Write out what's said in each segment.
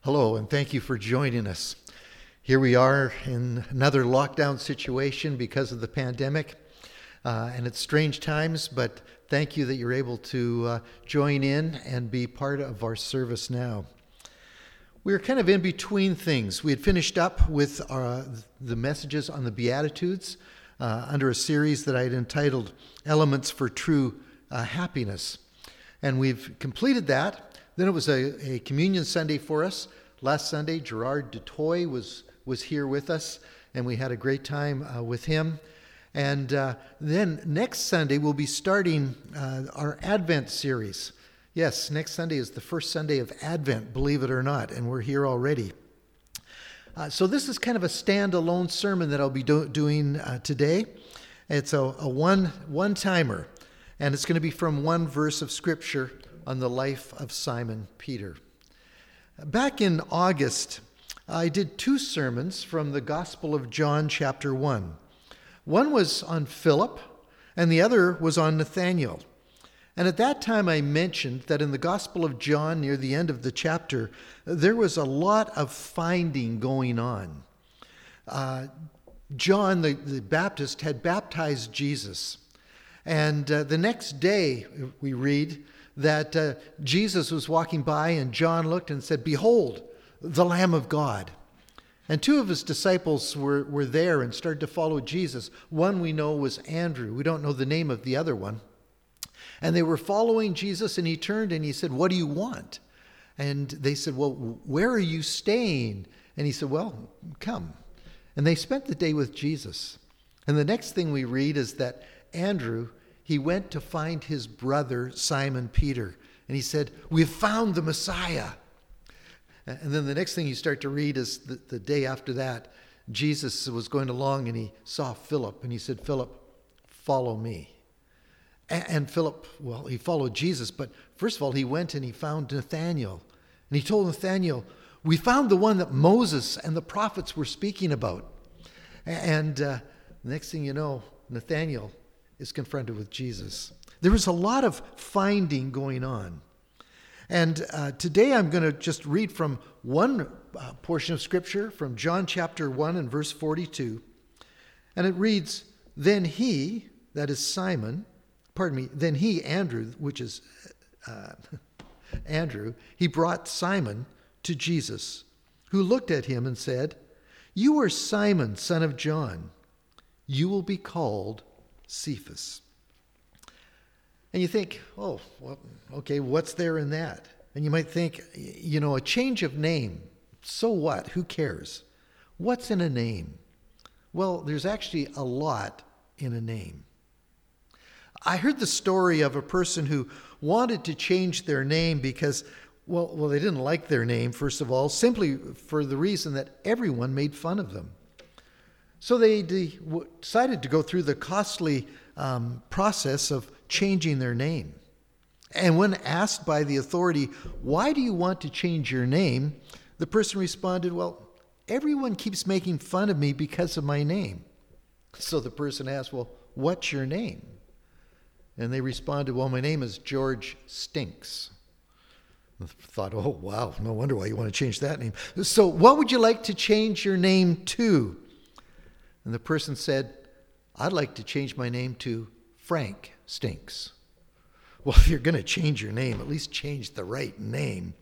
Hello, and thank you for joining us. Here we are in another lockdown situation because of the pandemic, and it's strange times, but thank you that you're able to join in and be part of our service now. We were kind of in between things. We had finished up with the messages on the Beatitudes under a series that I had entitled Elements for True Happiness. And we've completed that. Then it was a communion Sunday for us. Last Sunday, Gerard Dutoy was here with us, and we had a great time with him. And then next Sunday, we'll be starting our Advent series. Yes, next Sunday is the first Sunday of Advent, believe it or not, and we're here already. So this is kind of a standalone sermon that I'll be doing today. It's a one-timer, and it's going to be from one verse of Scripture on the life of Simon Peter. Back in August, I did two sermons from the Gospel of John, chapter 1. One was on Philip, and the other was on Nathanael. And at that time, I mentioned that in the Gospel of John, near the end of the chapter, there was a lot of finding going on. John the Baptist had baptized Jesus. And the next day, we read that Jesus was walking by, and John looked and said, "Behold, the Lamb of God." And two of his disciples were there and started to follow Jesus. One we know was Andrew. We don't know the name of the other one. And they were following Jesus, and he turned and he said, "What do you want?" And they said, "Well, where are you staying?" And he said, "Well, come." And they spent the day with Jesus. And the next thing we read is that Andrew, he went to find his brother, Simon Peter. And he said, "We've found the Messiah." And then the next thing you start to read is the day after that, Jesus was going along and he saw Philip. And he said, "Philip, follow me." And Philip, well, he followed Jesus. But first of all, he went and he found Nathanael. And he told Nathanael, "We found the one that Moses and the prophets were speaking about." And the next thing you know, Nathanael is confronted with Jesus. There was a lot of finding going on. And today I'm going to just read from one portion of Scripture from John chapter 1 and verse 42. And it reads, then he, that is Simon, then he, Andrew, which is Andrew, he brought Simon to Jesus, who looked at him and said, "You are Simon, son of John. You will be called Cephas." And you think, oh, well, okay, what's there in that? And you might think, a change of name. So what? Who cares? What's in a name? Well, there's actually a lot in a name. I heard the story of a person who wanted to change their name because, well, they didn't like their name, first of all, simply for the reason that everyone made fun of them. So they decided to go through the costly process of changing their name. And when asked by the authority, "Why do you want to change your name?" the person responded, "Well, everyone keeps making fun of me because of my name." So the person asked, "Well, what's your name?" And they responded, "Well, my name is George Stinks." I thought, oh, wow, no wonder why you want to change that name. "So what would you like to change your name to?" And the person said, "I'd like to change my name to Frank Stinks." Well, if you're going to change your name, at least change the right name.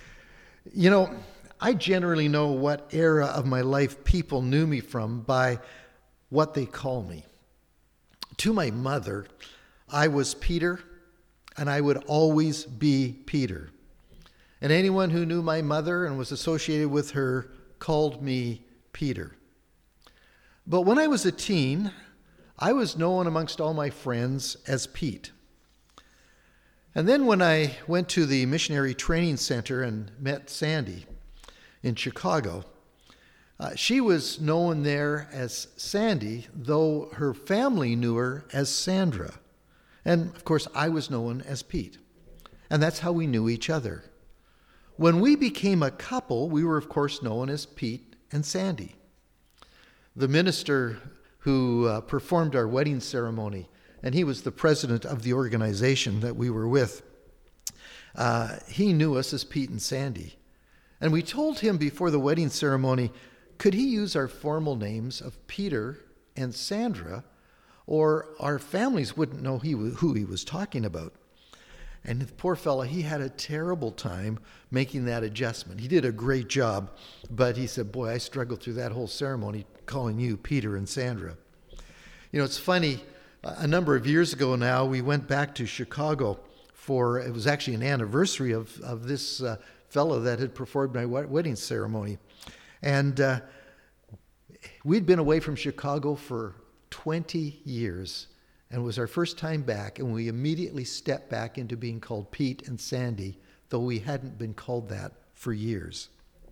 I generally know what era of my life people knew me from by what they call me. To my mother, I was Peter, and I would always be Peter. And anyone who knew my mother and was associated with her called me Peter. But when I was a teen, I was known amongst all my friends as Pete. And then when I went to the missionary training center and met Sandy in Chicago, she was known there as Sandy, though her family knew her as Sandra. And of course, I was known as Pete. And that's how we knew each other. When we became a couple, we were of course known as Pete and Sandy. The minister who performed our wedding ceremony, and he was the president of the organization that we were with, he knew us as Pete and Sandy. And we told him before the wedding ceremony, could he use our formal names of Peter and Sandra, or our families wouldn't know who he was talking about. And the poor fella, he had a terrible time making that adjustment. He did a great job, but he said, boy, I struggled through that whole ceremony calling you Peter and Sandra. It's funny, a number of years ago now, we went back to Chicago it was actually an anniversary of this fellow that had performed my wedding ceremony. And we'd been away from Chicago for 20 years, and it was our first time back, and we immediately stepped back into being called Pete and Sandy, though we hadn't been called that for years.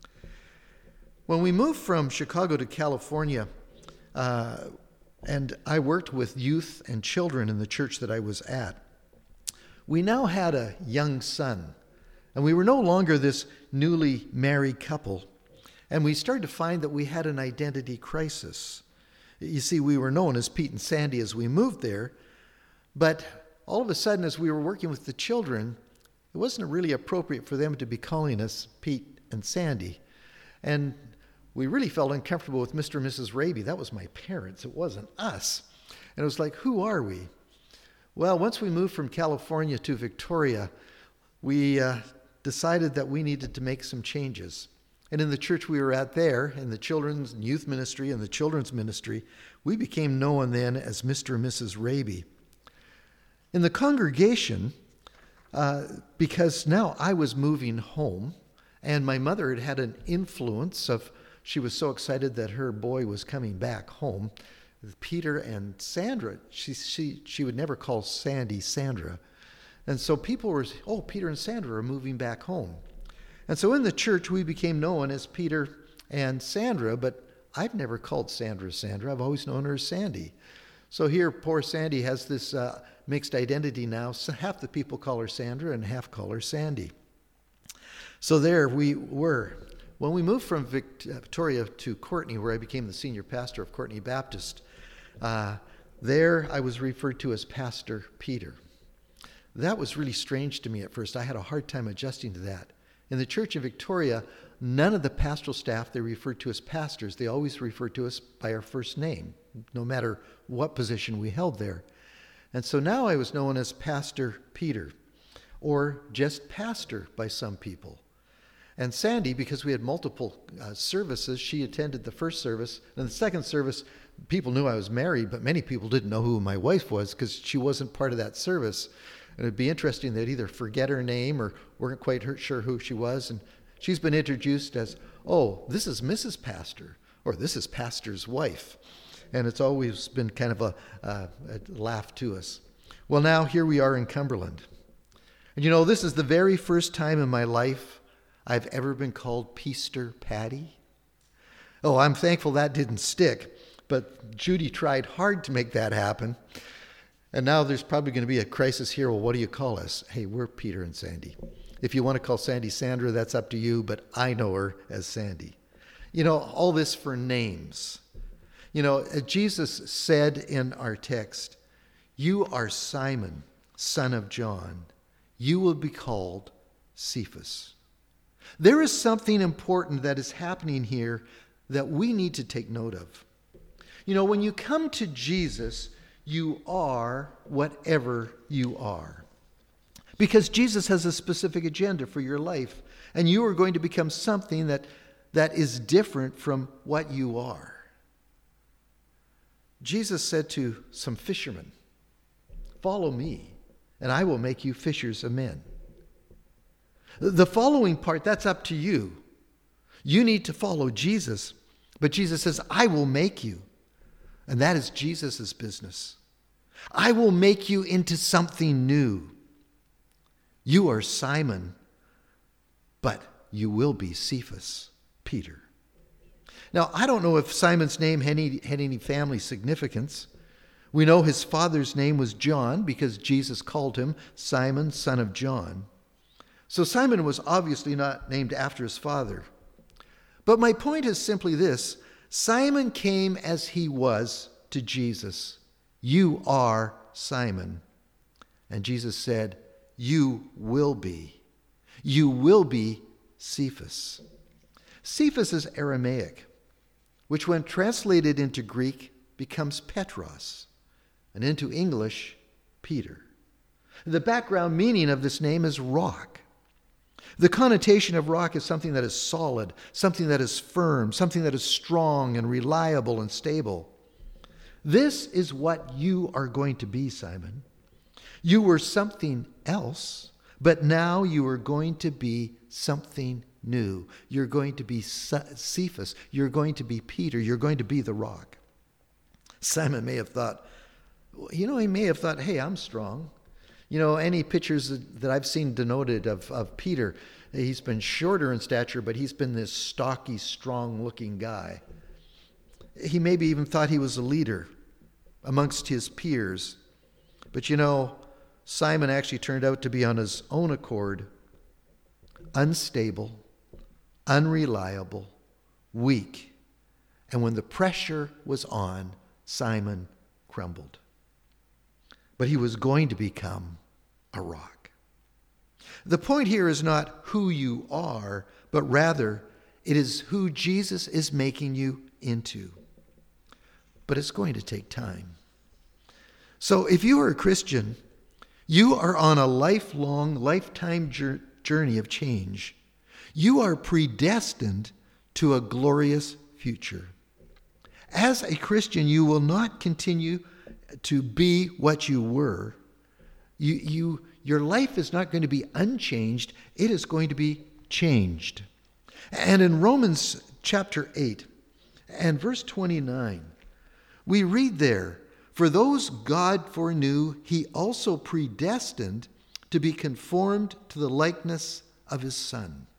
When we moved from Chicago to California, and I worked with youth and children in the church that I was at, we now had a young son, and we were no longer this newly married couple, and we started to find that we had an identity crisis. You see, we were known as Pete and Sandy as we moved there, but all of a sudden, as we were working with the children, it wasn't really appropriate for them to be calling us Pete and Sandy. And we really felt uncomfortable with Mr. and Mrs. Raby. That was my parents. It wasn't us. And it was like, who are we? Well, once we moved from California to Victoria, we decided that we needed to make some changes. And in the church we were at there, in the children's and youth ministry and the children's ministry, we became known then as Mr. and Mrs. Raby. In the congregation, because now I was moving home, and my mother had had an influence she was so excited that her boy was coming back home. Peter and Sandra, she would never call Sandy Sandra. And so people were, Peter and Sandra are moving back home. And so in the church, we became known as Peter and Sandra, but I've never called Sandra Sandra. I've always known her as Sandy. So here, poor Sandy has this mixed identity now. So half the people call her Sandra and half call her Sandy. So there we were. When we moved from Victoria to Courtenay, where I became the senior pastor of Courtenay Baptist, there I was referred to as Pastor Peter. That was really strange to me at first. I had a hard time adjusting to that. In the church in Victoria, none of the pastoral staff they referred to as pastors. They always referred to us by our first name, no matter what position we held there. And so now I was known as Pastor Peter, or just pastor by some people. And Sandy, because we had multiple services, she attended the first service. And the second service, people knew I was married, but many people didn't know who my wife was because she wasn't part of that service. And it'd be interesting, they'd either forget her name or weren't quite sure who she was. And she's been introduced as, this is Mrs. Pastor, or this is Pastor's wife. And it's always been kind of a laugh to us. Well, now here we are in Cumberland. And this is the very first time in my life I've ever been called Peaster Patty. I'm thankful that didn't stick, but Judy tried hard to make that happen. And now there's probably going to be a crisis here. Well, what do you call us? Hey, we're Peter and Sandy. If you want to call Sandy Sandra, that's up to you, but I know her as Sandy. All this for names. Jesus said in our text, you are Simon, son of John. You will be called Cephas. There is something important that is happening here that we need to take note of. When you come to Jesus, you are whatever you are. Because Jesus has a specific agenda for your life, and you are going to become something that is different from what you are. Jesus said to some fishermen, follow me, and I will make you fishers of men. The following part, that's up to you. You need to follow Jesus, but Jesus says, I will make you. And that is Jesus' business. I will make you into something new. You are Simon, but you will be Cephas, Peter. Now, I don't know if Simon's name had any family significance. We know his father's name was John because Jesus called him Simon, son of John. So Simon was obviously not named after his father. But my point is simply this. Simon came as he was to Jesus. You are Simon. And Jesus said, you will be. You will be Cephas. Cephas is Aramaic, which when translated into Greek becomes Petros, and into English, Peter. The background meaning of this name is rock. The connotation of rock is something that is solid, something that is firm, something that is strong and reliable and stable. This is what you are going to be, Simon. You were something else, but now you are going to be something new. You're going to be Cephas. You're going to be Peter. You're going to be the rock. Simon may have thought, hey, I'm strong. Any pictures that I've seen denoted of Peter, he's been shorter in stature, but he's been this stocky, strong-looking guy. He maybe even thought he was a leader amongst his peers. But Simon actually turned out to be on his own accord, unstable, unreliable, weak. And when the pressure was on, Simon crumbled. But he was going to become a rock. The point here is not who you are, but rather it is who Jesus is making you into. But it's going to take time. So if you are a Christian, you are on a lifetime journey of change. You are predestined to a glorious future. As a Christian, you will not continue to be what you were. Your life is not going to be unchanged. It is going to be changed. And in Romans chapter 8 and verse 29, we read there, "For those God foreknew, he also predestined to be conformed to the likeness of his Son."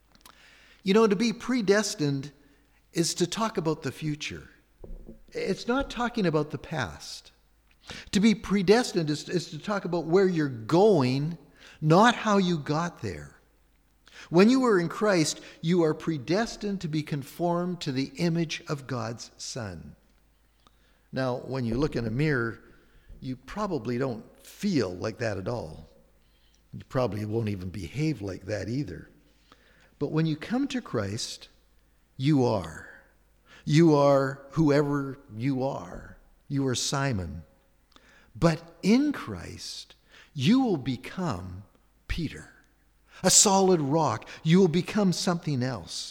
To be predestined is to talk about the future. It's not talking about the past. To be predestined is to talk about where you're going, not how you got there. When you are in Christ, you are predestined to be conformed to the image of God's Son. Now, when you look in a mirror, you probably don't feel like that at all. You probably won't even behave like that either. But when you come to Christ, you are. You are whoever you are. You are Simon. But in Christ, you will become Peter, a solid rock. You will become something else.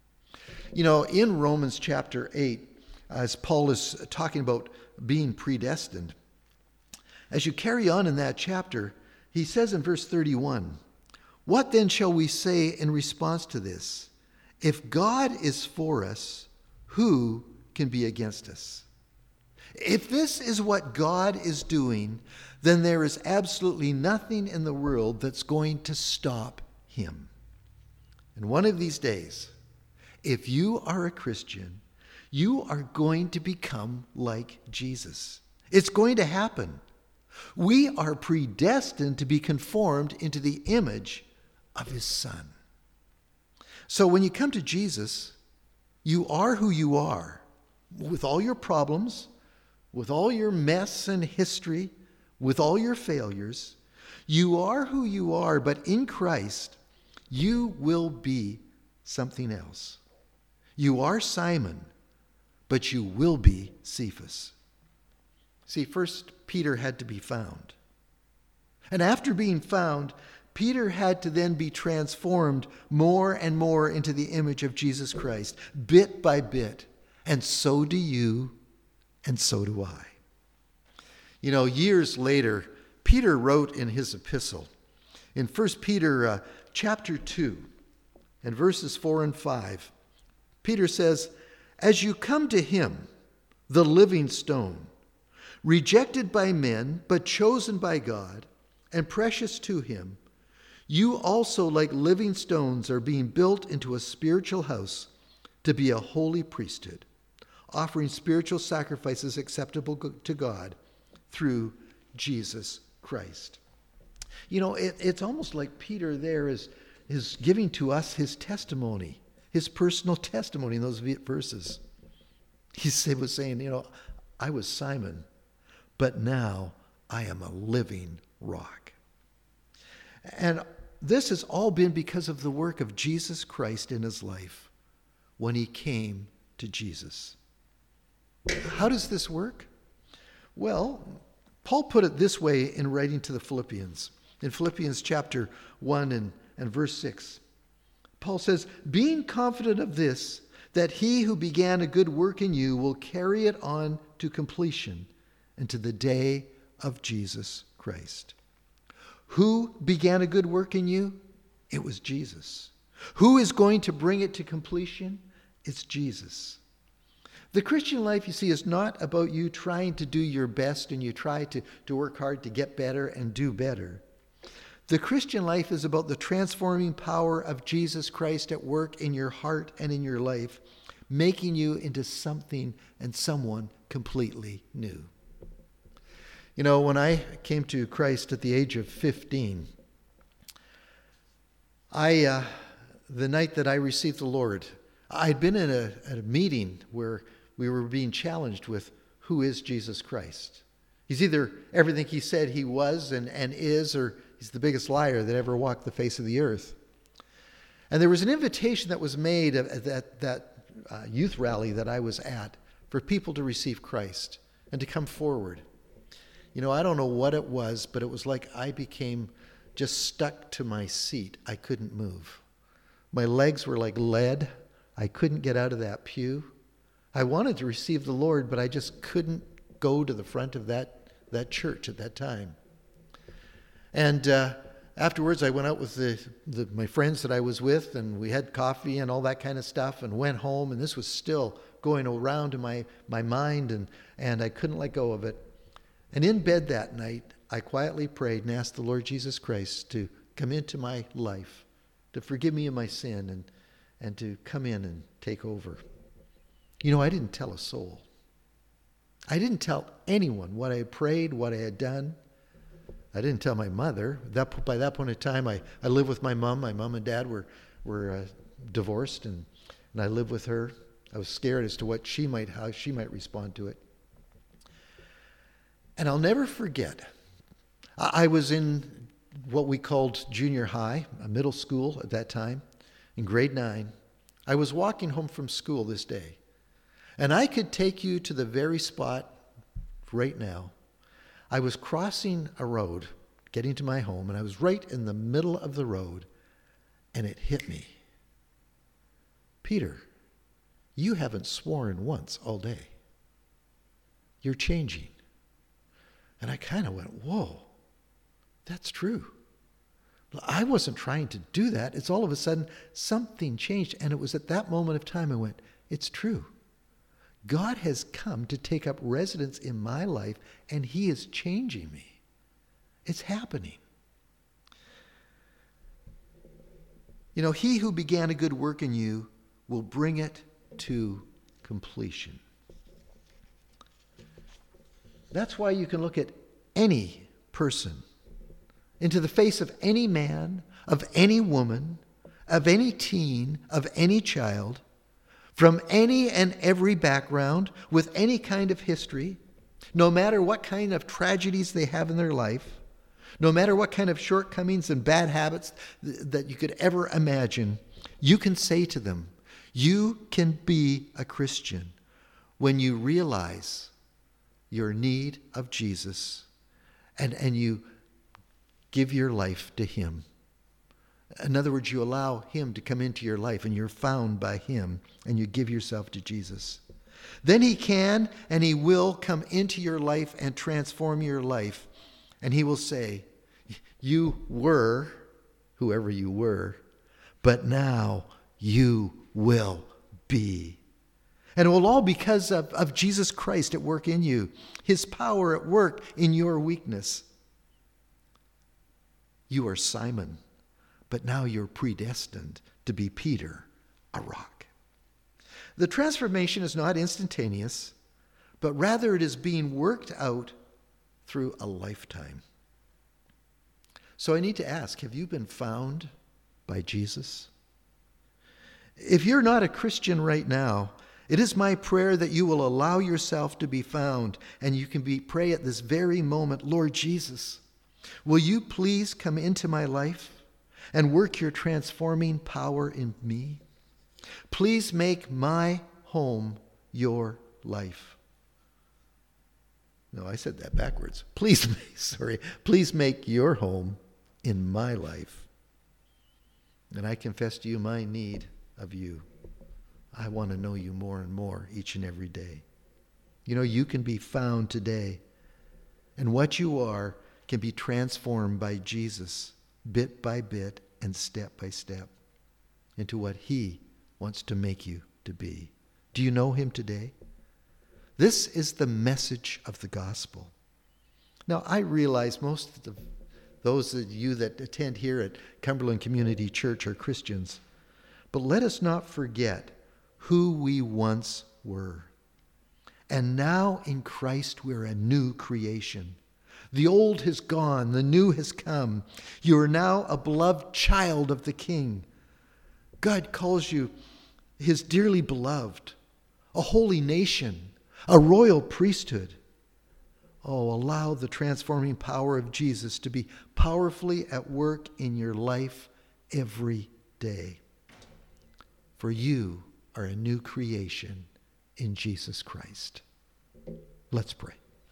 In Romans chapter 8, as Paul is talking about being predestined, as you carry on in that chapter, he says in verse 31, "What then shall we say in response to this? If God is for us, who can be against us?" If this is what God is doing, then there is absolutely nothing in the world that's going to stop him. And one of these days, if you are a Christian, you are going to become like Jesus. It's going to happen. We are predestined to be conformed into the image of his Son. So when you come to Jesus, you are who you are, with all your problems, with all your mess and history, with all your failures. You are who you are, but in Christ, you will be something else. You are Simon, but you will be Cephas. See, first Peter had to be found. And after being found, Peter had to then be transformed more and more into the image of Jesus Christ, bit by bit. And so do you, and so do I. Years later, Peter wrote in his epistle, in 1 Peter chapter 2, and verses 4 and 5, Peter says, "As you come to him, the living stone, rejected by men, but chosen by God, and precious to him, you also, like living stones, are being built into a spiritual house to be a holy priesthood, offering spiritual sacrifices acceptable to God through Jesus Christ." It's almost like Peter there is giving to us his testimony, his personal testimony in those verses. He was saying, I was Simon, but now I am a living rock. And this has all been because of the work of Jesus Christ in his life. when he came to Jesus. How does this work? Well, Paul put it this way in writing to the Philippians. In Philippians chapter 1 and verse 6, Paul says, being confident of this, that he who began a good work in you will carry it on to completion unto the day of Jesus Christ. Who began a good work in you? It was Jesus. Who is going to bring it to completion? It's Jesus. The Christian life, you see, is not about you trying to do your best and you try to work hard to get better and do better. The Christian life is about the transforming power of Jesus Christ at work in your heart and in your life, making you into something and someone completely new. You know, when I came to Christ at the age of 15, the night that I received the Lord, I'd been in a meeting where we were being challenged with who is Jesus Christ. He's either everything he said he was and is, or he's the biggest liar that ever walked the face of the earth. And there was an invitation that was made at that youth rally that I was at for people to receive Christ and to come forward. You know, I don't know what it was, but it was like I became just stuck to my seat. I couldn't move. My legs were like lead. I couldn't get out of that pew. I wanted to receive the Lord, but I just couldn't go to the front of that church at that time. And afterwards, I went out with my friends that I was with, and we had coffee and all that kind of stuff, and went home, and this was still going around in my mind, and I couldn't let go of it. And in bed that night, I quietly prayed and asked the Lord Jesus Christ to come into my life, to forgive me of my sin, and to come in and take over. You know, I didn't tell a soul. I didn't tell anyone what I had prayed, what I had done. I didn't tell my mother. By that point in time, I lived with my mom. My mom and dad were divorced, and I lived with her. I was scared as to how she might respond to it. And I'll never forget, I was in what we called junior high, a middle school at that time, in grade 9. I was walking home from school this day, and I could take you to the very spot right now. I was crossing a road, getting to my home, and I was right in the middle of the road, and it hit me. Peter, you haven't sworn once all day. You're changing. And I kind of went, whoa, that's true. I wasn't trying to do that. It's all of a sudden something changed. And it was at that moment of time I went, it's true. God has come to take up residence in my life, and he is changing me. It's happening. You know, he who began a good work in you will bring it to completion. That's why you can look at any person, into the face of any man, of any woman, of any teen, of any child, from any and every background, with any kind of history, no matter what kind of tragedies they have in their life, no matter what kind of shortcomings and bad habits that you could ever imagine, you can say to them, you can be a Christian when you realize your need of Jesus and you give your life to him. In other words, you allow him to come into your life, and you're found by him, and you give yourself to Jesus. Then he can and he will come into your life and transform your life. And he will say, you were whoever you were, but now you will be. And it will all because of Jesus Christ at work in you, his power at work in your weakness. You are Simon, but now you're predestined to be Peter, a rock. The transformation is not instantaneous, but rather it is being worked out through a lifetime. So I need to ask, have you been found by Jesus? If you're not a Christian right now, it is my prayer that you will allow yourself to be found, and you can pray at this very moment, Lord Jesus, will you please come into my life and work your transforming power in me? Please make my home your life. No, I said that backwards. Please make your home in my life. And I confess to you my need of you. I want to know you more and more each and every day. You know, you can be found today, and what you are can be transformed by Jesus bit by bit and step by step into what he wants to make you to be. Do you know him today? This is the message of the gospel. Now, I realize most of those of you that attend here at Cumberland Community Church are Christians, but let us not forget who we once were. And now in Christ we're a new creation. The old has gone, the new has come. You are now a beloved child of the King. God calls you his dearly beloved, a holy nation, a royal priesthood. Oh, allow the transforming power of Jesus to be powerfully at work in your life every day. For you are a new creation in Jesus Christ. Let's pray.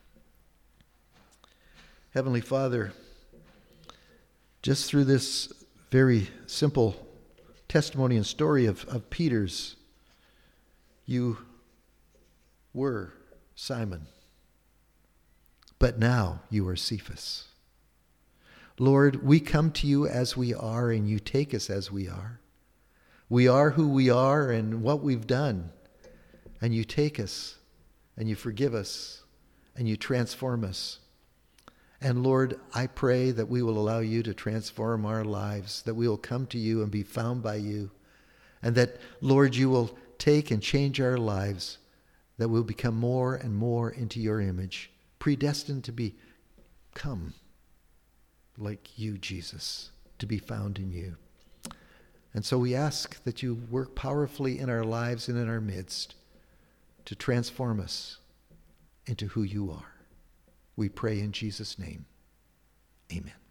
Heavenly Father, just through this very simple testimony and story of Peter's, you were Simon, but now you are Cephas. Lord, we come to you as we are, and you take us as we are. We are who we are and what we've done, and you take us, and you forgive us, and you transform us. And Lord, I pray that we will allow you to transform our lives, that we will come to you and be found by you, and that, Lord, you will take and change our lives, that we'll become more and more into your image, predestined to become like you, Jesus, to be found in you. And so we ask that you work powerfully in our lives and in our midst to transform us into who you are. We pray in Jesus' name. Amen.